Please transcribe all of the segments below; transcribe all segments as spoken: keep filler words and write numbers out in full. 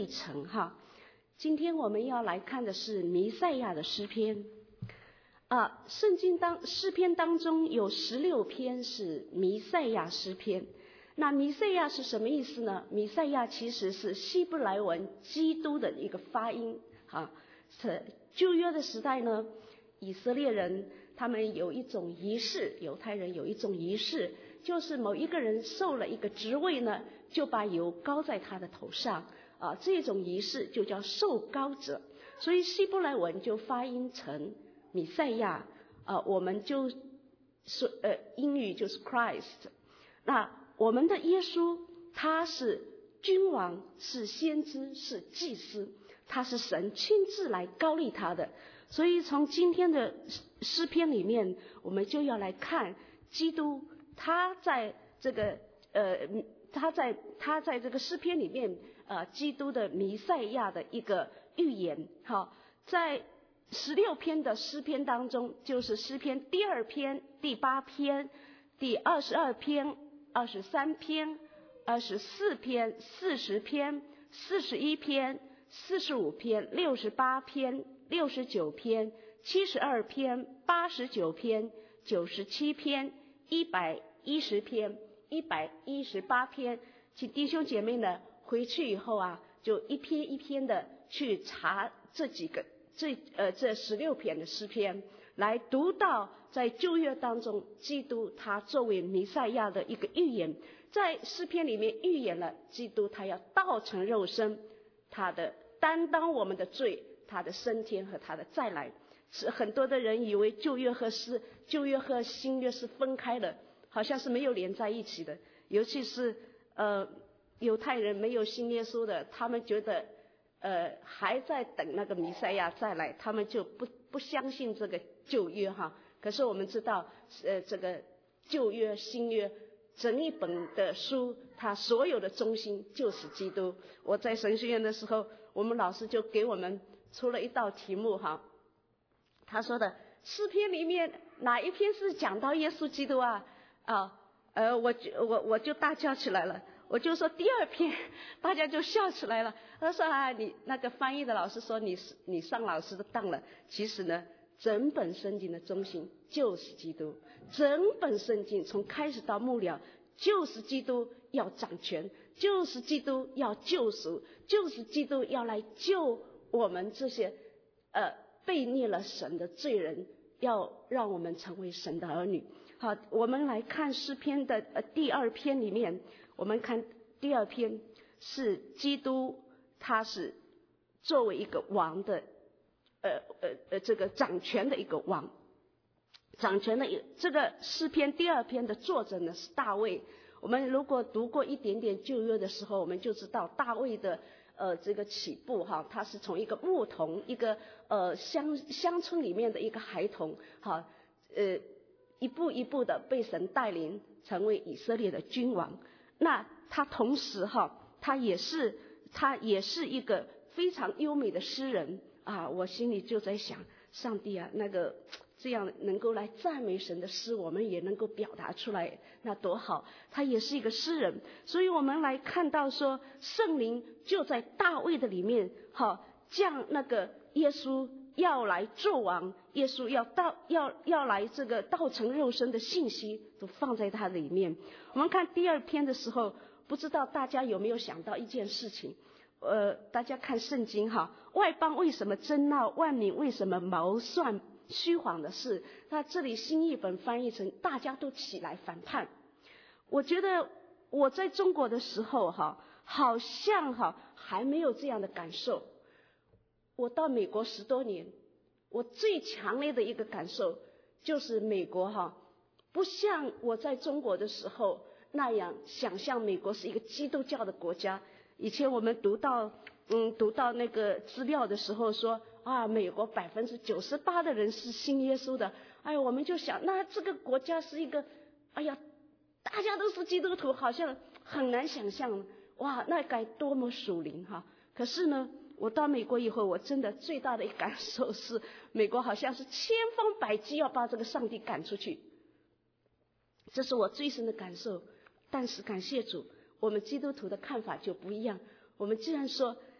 程哈。今天我们要来看的是弥赛亚的诗篇啊，圣经当诗篇当中有十六篇是弥赛亚诗篇。那弥赛亚是什么意思呢？弥赛亚其实是希伯来文基督的一个发音啊。是旧约的时代呢，以色列人他们有一种仪式，犹太人有一种仪式，就是某一个人受了一个职位呢，就把油膏在他的头上啊，这种仪式就叫受膏者，所以希伯来文就发音成弥赛亚啊，我们就说呃英语就是 Christ。那我们的耶稣他是君王，是先知，是祭司，他是神亲自来膏立他的。所以从今天的诗篇里面，我们就要来看基督他在这个呃他在他在这个诗篇里面呃基督的弥赛亚的一个预言。好，在十六篇的诗篇当中，就是诗篇第二篇、第八篇、第二十二篇、二十三篇、二十四篇、四十篇、四十一篇、四十五篇、六十八篇、六十九篇、七十二篇、八十九篇、九十七篇、一百一十篇、一百一十八篇。请弟兄姐妹呢回去以后啊，就一篇一篇的去查这几个这呃这十六篇的诗篇，来读到在旧约当中基督他作为弥赛亚的一个预言，在诗篇里面预言了基督他要道成肉身，他的担当我们的罪，他的升天和他的再来。是很多的人以为旧约和诗旧约和新约是分开的，好像是没有连在一起的，尤其是呃犹太人没有信耶稣的，他们觉得呃还在等那个弥赛亚再来，他们就不不相信这个旧约哈。可是我们知道呃这个旧约新约整一本的书，它所有的中心就是基督。我在神学院的时候，我们老师就给我们出了一道题目哈，他说的诗篇里面哪一篇是讲到耶稣基督啊？啊，呃，我就我我就大叫起来了，我就说第二篇，大家就笑起来了。他说啊，你那个翻译的老师说你你上老师的当了。其实呢，整本圣经的中心就是基督，整本圣经从开始到末了就是基督要掌权，就是基督要救赎，就是基督要来救我们这些呃背逆了神的罪人，要让我们成为神的儿女。好，我们来看诗篇的呃第二篇里面，我们看第二篇是基督他是作为一个王的呃呃呃这个掌权的一个王，掌权的这个诗篇第二篇的作者呢是大卫。我们如果读过一点点旧约的时候，我们就知道大卫的呃这个起步哈，他是从一个牧童，一个呃乡乡村里面的一个孩童哈，呃一步一步的被神带领成为以色列的君王。那他同时哈，他也是他也是一个非常优美的诗人啊。我心里就在想，上帝啊，那个这样能够来赞美神的诗，我们也能够表达出来，那多好。他也是一个诗人，所以我们来看到说，圣灵就在大卫的里面，好，将那个耶稣要来做王，耶稣要到要要来这个道成肉身的信息都放在他里面。我们看第二篇的时候，不知道大家有没有想到一件事情，呃，大家看圣经哈，外邦为什么争闹，万民为什么谋算虚谎的事？那这里新译本翻译成大家都起来反叛。我觉得我在中国的时候哈，好像哈还没有这样的感受。我到美国十多年，我最强烈的一个感受就是美国哈不像我在中国的时候那样想象美国是一个基督教的国家。以前我们读到嗯读到那个资料的时候说啊，美国百分之九十八的人是信耶稣的，哎我们就想那这个国家是一个哎呀大家都是基督徒，好像很难想象，哇那该多么属灵哈。可是呢，我到美国以后，我真的最大的一个感受是，美国好像是千方百计要把这个上帝赶出去，这是我最深的感受。但是感谢主，我们基督徒的看法就不一样。我们既然说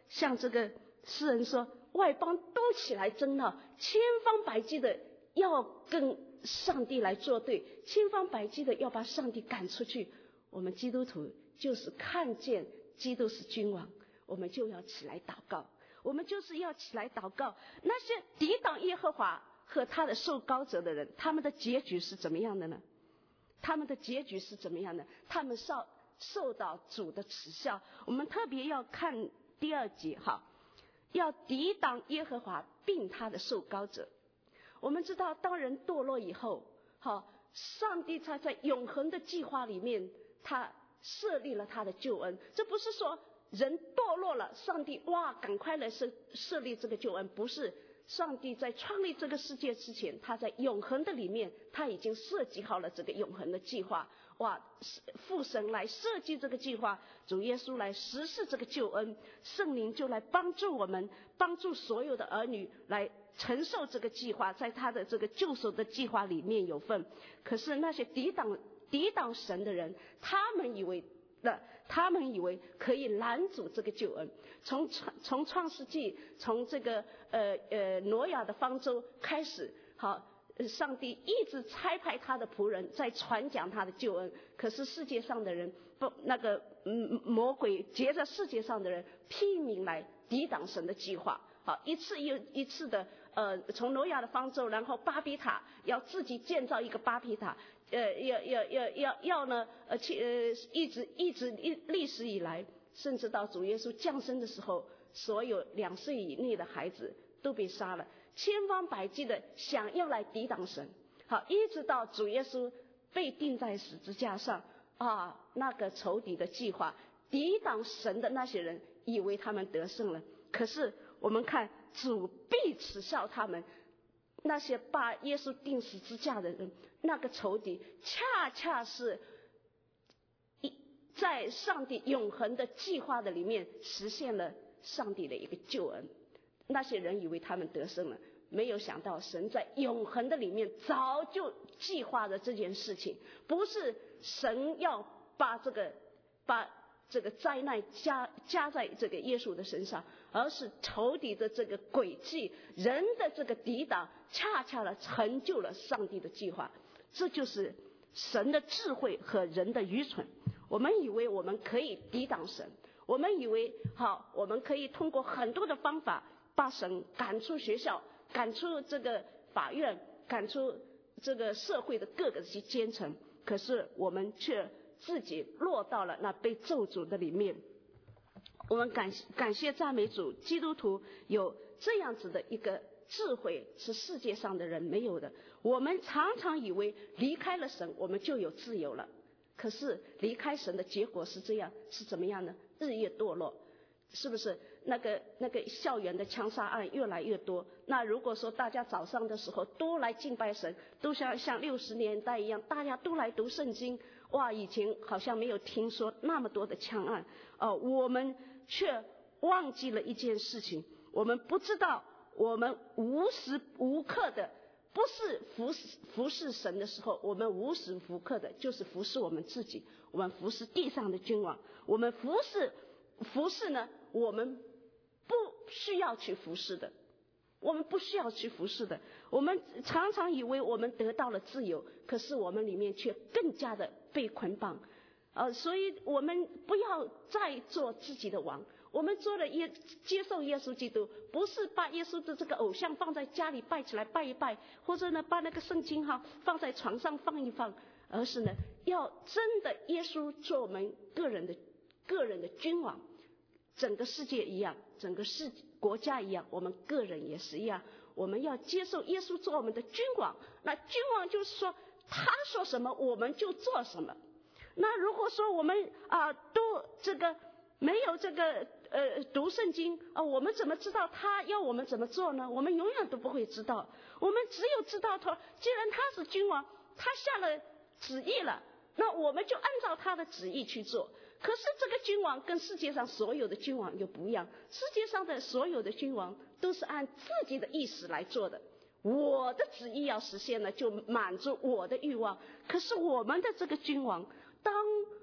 像这个诗人说，外邦都起来争闹，千方百计的要跟上帝来作对，千方百计的要把上帝赶出去。我们基督徒就是看见基督是君王，我们就要起来祷告，我们就是要起来祷告。那些抵挡耶和华和他的受膏者的人，他们的结局是怎么样的呢？他们的结局是怎么样的？他们受受到主的耻笑。我们特别要看第二节哈，要抵挡耶和华并他的受膏者。我们知道，当人堕落以后，好，上帝他在永恒的计划里面，他设立了他的救恩。这不是说人堕落了，上帝哇赶快来设设立这个救恩，不是。上帝在创立这个世界之前，他在永恒的里面，他已经设计好了这个永恒的计划。哇，父神来设计这个计划，主耶稣来实施这个救恩，圣灵就来帮助我们，帮助所有的儿女来承受这个计划，在他的这个救赎的计划里面有份。可是那些抵挡抵挡神的人，他们以为那他们以为可以拦阻这个救恩。从从创世纪，从这个呃呃挪亚的方舟开始，好，上帝一直差派他的仆人在传讲他的救恩。可是世界上的人不那个嗯魔鬼借着世界上的人拼命来抵挡神的计划。好，一次又一次的呃从挪亚的方舟，然后巴比塔要自己建造一个巴比塔。呃，要要要要要呢，呃，呃，一直一直历历史以来，甚至到主耶稣降生的时候，所有两岁以内的孩子都被杀了，千方百计的想要来抵挡神。好，一直到主耶稣被钉在十字架上啊，那个仇敌的计划，抵挡神的那些人以为他们得胜了，可是我们看主必耻笑他们。那些把耶稣钉十字架的人，那个仇敌恰恰是一在上帝永恒的计划的里面实现了上帝的一个救恩。那些人以为他们得胜了，没有想到神在永恒的里面早就计划了这件事情，不是神要把这个把这个灾难加加在这个耶稣的身上，而是仇敌的这个诡计，人的这个抵挡，恰恰的成就了上帝的计划。这就是神的智慧和人的愚蠢。我们以为我们可以抵挡神，我们以为好，我们可以通过很多的方法把神赶出学校，赶出这个法院，赶出这个社会的各个阶阶层。可是我们却自己落到了那被咒诅的里面。我们感感谢赞美主，基督徒有这样子的一个智慧，是世界上的人没有的。我们常常以为离开了神我们就有自由了，可是离开神的结果是这样，是怎么样呢？日夜堕落。是不是那个那个校园的枪杀案越来越多？那如果说大家早上的时候都来敬拜神，都像像六十年代一样，大家都来读圣经，哇，以前好像没有听说那么多的枪案哦、呃，我们却忘记了一件事情，我们不知道我们无时无刻的不是服侍服侍神的时候，我们无时无刻的就是服侍我们自己，我们服侍地上的君王，我们服侍服侍呢，我们不需要去服侍的，我们不需要去服侍的。我们常常以为我们得到了自由，可是我们里面却更加的被捆绑。呃，所以我们不要再做自己的王。我们做了耶接受耶稣基督，不是把耶稣的这个偶像放在家里拜起来拜一拜，或者呢把那个圣经哈放在床上放一放，而是呢要真的耶稣做我们个人的个人的君王。整个世界一样，整个世国家一样，我们个人也是一样，我们要接受耶稣做我们的君王。那君王就是说他说什么我们就做什么。那如果说我们啊都这个没有这个呃读圣经啊，我们怎么知道他要我们怎么做呢？我们永远都不会知道。我们只有知道他既然他是君王，他下了旨意了，那我们就按照他的旨意去做。可是这个君王跟世界上所有的君王又不一样，世界上的所有的君王都是按自己的意识来做的，我的旨意要实现了就满足我的欲望。可是我们的这个君王，当当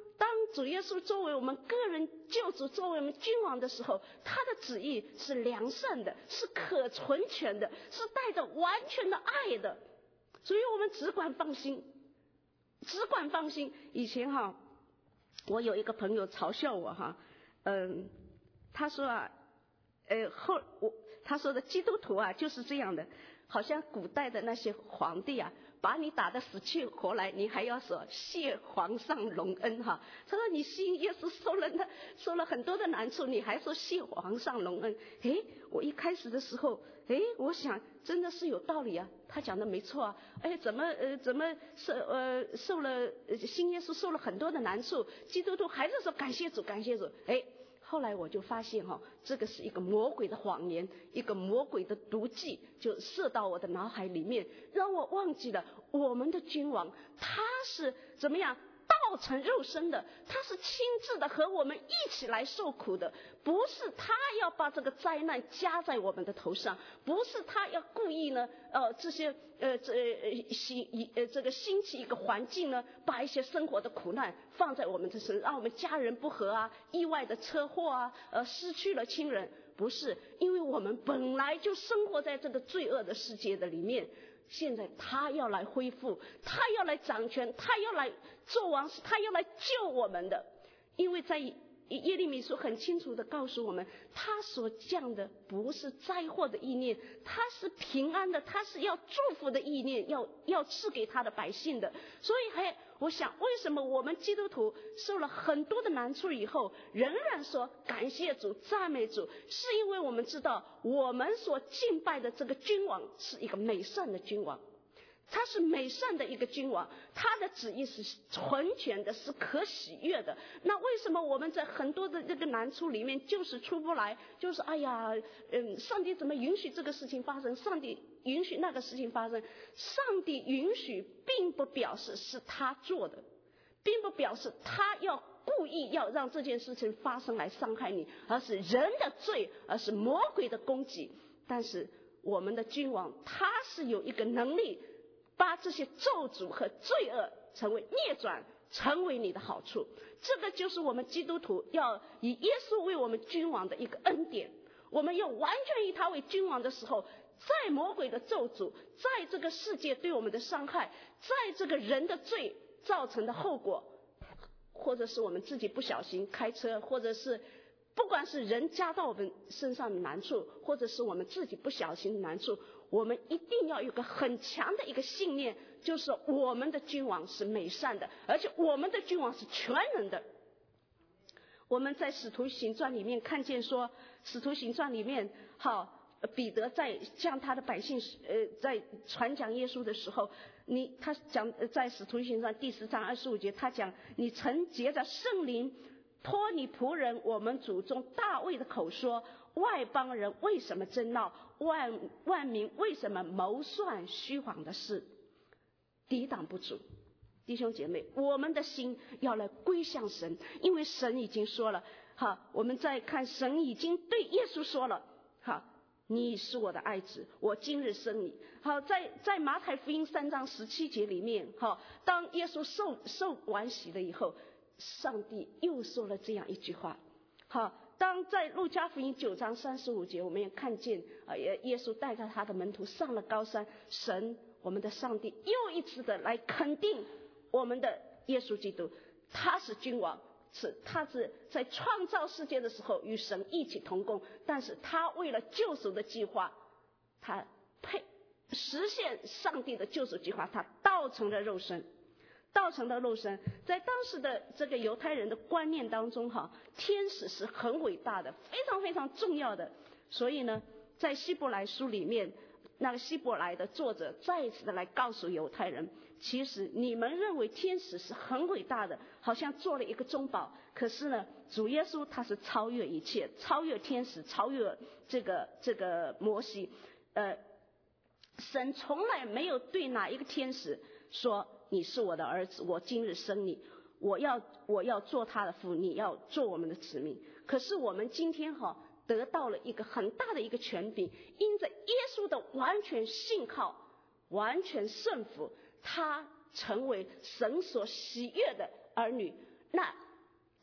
主耶稣作为我们个人救主，作为我们君王的时候，他的旨意是良善的，是可存全的，是带着完全的爱的，所以我们只管放心，只管放心。以前哈，我有一个朋友嘲笑我哈，嗯，他说啊，呃后我他说的基督徒啊就是这样的，好像古代的那些皇帝啊，把你打得死去活来，你还要说谢皇上隆恩哈。他说你信耶稣受了那受了很多的难处，你还说谢皇上隆恩。诶，我一开始的时候，诶，我想真的是有道理啊，他讲的没错啊。哎，怎么呃怎么受呃受了信耶稣受了很多的难处，基督徒还是说感谢主感谢主。诶。后来我就发现哈、哦，这个是一个魔鬼的谎言，一个魔鬼的毒计，就射到我的脑海里面，让我忘记了我们的君王他是怎么样道成肉身的，他是亲自的和我们一起来受苦的，不是他要把这个灾难加在我们的头上，不是他要故意呢呃这些呃这呃兴呃这个兴起一个环境呢，把一些生活的苦难放在我们的身上，让我们家人不和啊，意外的车祸啊，呃失去了亲人，不是，因为我们本来就生活在这个罪恶的世界的里面。现在他要来恢复，他要来掌权，他要来做王，他要来救我们的。因为在耶利米书很清楚的告诉我们，他所降的不是灾祸的意念，他是平安的，他是要祝福的意念，要要赐给他的百姓的。所以还我想，为什么我们基督徒受了很多的难处以后，仍然说感谢主赞美主，是因为我们知道我们所敬拜的这个君王是一个美善的君王，他是美善的一个君王，他的旨意是纯全的，是可喜悦的。那为什么我们在很多的这个难处里面就是出不来，就是哎呀嗯，上帝怎么允许这个事情发生，上帝允许那个事情发生。上帝允许并不表示是他做的，并不表示他要故意要让这件事情发生来伤害你，而是人的罪，而是魔鬼的攻击。但是我们的君王他是有一个能力，把这些咒诅和罪恶成为逆转，成为你的好处。这个就是我们基督徒要以耶稣为我们君王的一个恩典。我们要完全以他为君王的时候，在魔鬼的咒诅，在这个世界对我们的伤害，在这个人的罪造成的后果，或者是我们自己不小心开车，或者是不管是人加到我们身上的难处，或者是我们自己不小心的难处，我们一定要有个很强的一个信念，就是我们的君王是美善的，而且我们的君王是全能的。我们在使徒行传里面看见说，使徒行传里面好，彼得在向他的百姓呃在传讲耶稣的时候，你他讲在使徒行传第十章二十五节，他讲你曾借着圣灵托你仆人我们祖宗大卫的口说，外邦人为什么争闹，万万民为什么谋算虚谎的事，抵挡不住。弟兄姐妹，我们的心要来归向神，因为神已经说了，好，我们再看神已经对耶稣说了，好，你是我的爱子，我今日生你。好，在在马太福音三章十七节里面，好，当耶稣受受完洗了以后，上帝又说了这样一句话。好，当在路加福音九章三十五节，我们也看见啊，耶耶稣带着他的门徒上了高山，神我们的上帝又一次的来肯定我们的耶稣基督，他是君王，是他是在创造世界的时候与神一起同工，但是他为了救赎的计划，他配实现上帝的救赎计划，他道成了肉身。道成了肉身，在当时的这个犹太人的观念当中哈，天使是很伟大的，非常非常重要的。所以呢，在希伯来书里面，那个希伯来的作者再一次的来告诉犹太人，其实你们认为天使是很伟大的，好像做了一个中保，可是呢，主耶稣他是超越一切，超越天使，超越这个这个摩西。呃，神从来没有对哪一个天使说你是我的儿子，我今日生你，我要我要做他的父，你要做我们的子民。可是我们今天哈得到了一个很大的一个权柄，因着耶稣的完全信靠，完全顺服，他成为神所喜悦的儿女。那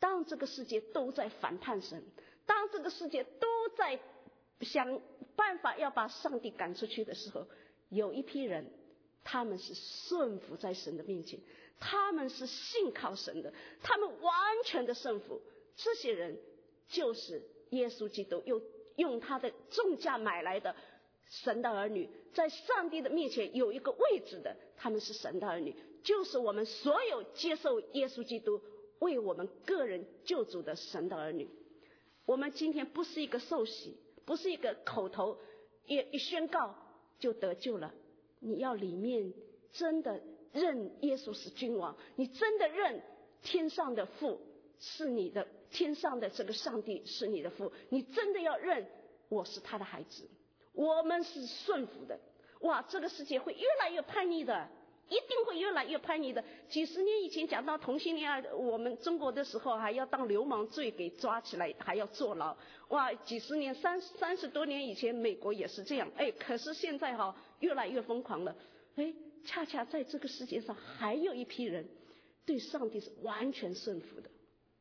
当这个世界都在反叛神，当这个世界都在想办法要把上帝赶出去的时候，有一批人他们是顺服在神的面前，他们是信靠神的，他们完全的顺服。这些人就是耶稣基督又用他的重价买来的神的儿女，在上帝的面前有一个位置的，他们是神的儿女，就是我们所有接受耶稣基督为我们个人救主的神的儿女。我们今天不是一个受洗，不是一个口头一一宣告就得救了，你要里面真的认耶稣是君王，你真的认天上的父是你的，天上的这个上帝是你的父，你真的要认我是他的孩子，我们是顺服的。哇，这个世界会越来越叛逆的，一定会越来越叛逆的。几十年以前讲到同性恋爱，我们中国的时候还要当流氓罪给抓起来，还要坐牢。哇，几十年三三十多年以前美国也是这样。哎，可是现在哈越来越疯狂了。哎，恰恰在这个世界上还有一批人对上帝是完全顺服的。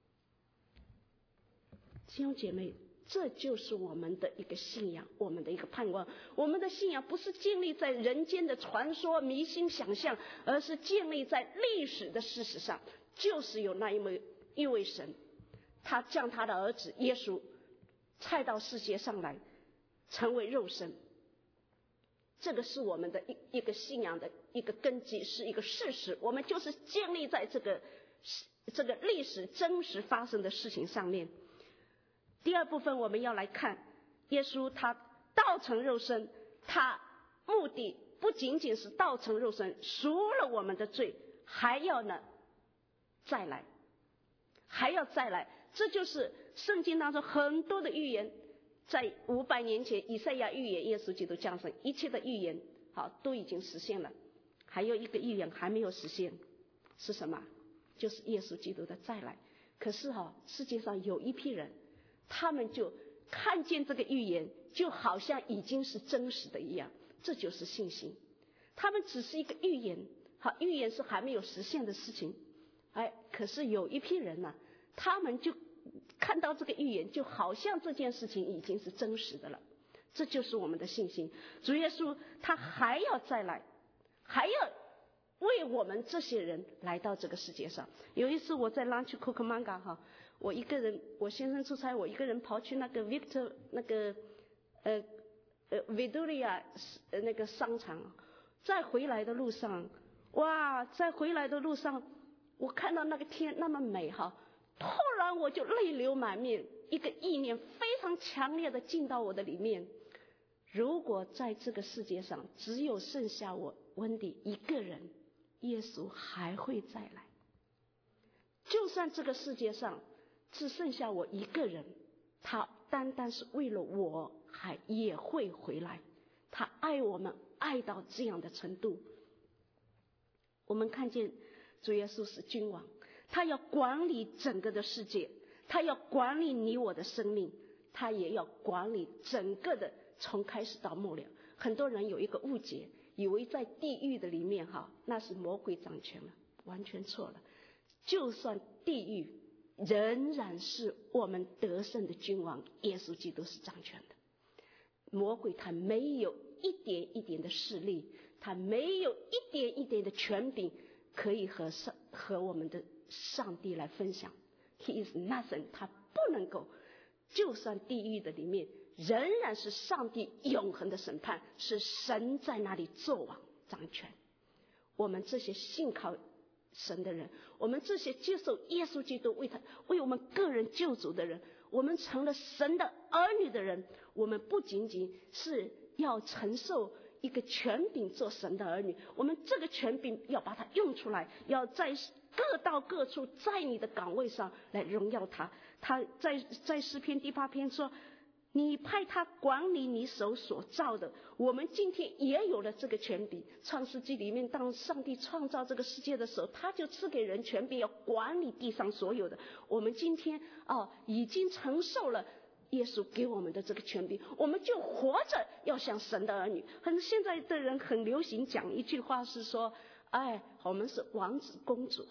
弟兄姐妹，这就是我们的一个信仰，我们的一个盼望。我们的信仰不是建立在人间的传说、迷信、想象，而是建立在历史的事实上。就是有那一位一位神，他将他的儿子耶稣派到世界上来，成为肉身。这个是我们的一一个信仰的一个根基，是一个事实。我们就是建立在这个这个历史真实发生的事情上面。第二部分我们要来看耶稣他道成肉身，他目的不仅仅是道成肉身赎了我们的罪，还要呢再来，还要再来。这就是圣经当中很多的预言，在五百年前以赛亚预言耶稣基督降生，一切的预言好都已经实现了。还有一个预言还没有实现，是什么？就是耶稣基督的再来。可是哈，世界上有一批人，他们就看见这个预言就好像已经是真实的一样，这就是信心。他们只是一个预言，好，预言是还没有实现的事情。哎，可是有一批人呢、啊，他们就看到这个预言就好像这件事情已经是真实的了，这就是我们的信心。主耶稣他还要再来，还要为我们这些人来到这个世界上。有一次我在 Lunch Cucamonga 哈，我一个人，我先生出差，我一个人跑去那个 Victor 那个呃呃 Victoria 呃那个商场，在回来的路上，哇，在回来的路上，我看到那个天那么美哈，突然我就泪流满面，一个意念非常强烈的进到我的里面。如果在这个世界上只有剩下我温迪一个人，耶稣还会再来。就算这个世界上只剩下我一个人，他单单是为了我还也会回来。他爱我们爱到这样的程度。我们看见主耶稣是君王，他要管理整个的世界，他要管理你我的生命，他也要管理整个的从开始到末了。很多人有一个误解，以为在地狱的里面哈，那是魔鬼掌权了，完全错了。就算地狱仍然是我们得胜的君王，耶稣基督是掌权的。魔鬼他没有一点一点的势力，他没有一点一点的权柄可以和上和我们的上帝来分享。 He is nothing， 他不能够。就算地狱的里面仍然是上帝永恒的审判，是神在那里作王掌权。我们这些信靠神的人，我们这些接受耶稣基督为他为我们个人救主的人，我们成了神的儿女的人，我们不仅仅是要承受一个权柄做神的儿女，我们这个权柄要把它用出来，要在各到各处，在你的岗位上来荣耀他。他在在诗篇第八篇说，你派他管理你手所造的。我们今天也有了这个权柄。创世纪里面，当上帝创造这个世界的时候，他就赐给人权柄，要管理地上所有的。我们今天哦，已经承受了耶稣给我们的这个权柄，我们就活着要像神的儿女。很现在的人很流行讲一句话是说，哎，我们是王子公主哈，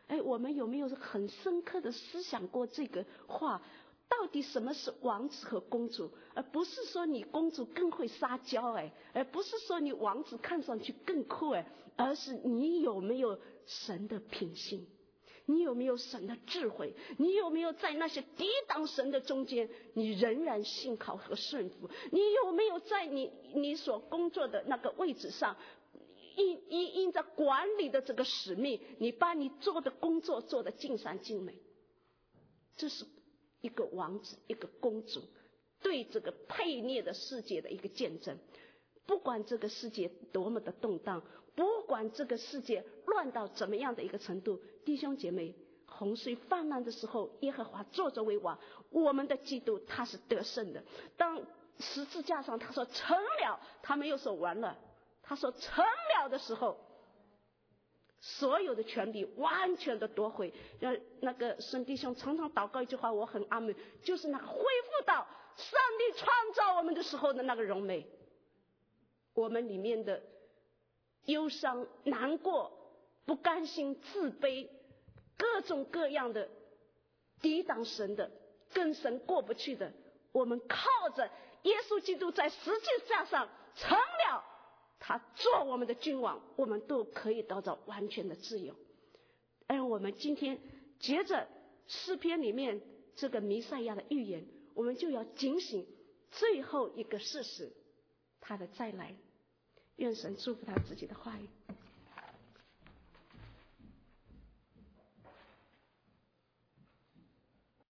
哎，我们有没有很深刻的思想过这个话？到底什么是王子和公主？而不是说你公主更会撒娇，哎，而不是说你王子看上去更酷，哎，而是你有没有神的品性？你有没有神的智慧？你有没有在那些抵挡神的中间，你仍然信靠和顺服？你有没有在你你所工作的那个位置上，因因因着管理的这个使命，你把你做的工作做得尽善尽美？这是一个王子，一个公主对这个悖逆的世界的一个见证。不管这个世界多么的动荡，不管这个世界乱到怎么样的一个程度，弟兄姐妹，洪水泛滥的时候，耶和华坐着为王，我们的基督他是得胜的。当十字架上他说成了，他没有说完了，他说成了的时候，所有的权柄完全的夺回。让那个孙弟兄常常祷告一句话，我很阿门，就是那个恢复到上帝创造我们的时候的那个荣美。我们里面的忧伤、难过、不甘心、自卑，各种各样的抵挡神的、跟神过不去的，我们靠着耶稣基督在十字架上成了，他做我们的君王，我们都可以得到完全的自由。而我们今天接着诗篇里面这个弥赛亚的预言，我们就要警醒最后一个事实，他的再来。愿神祝福他自己的话语。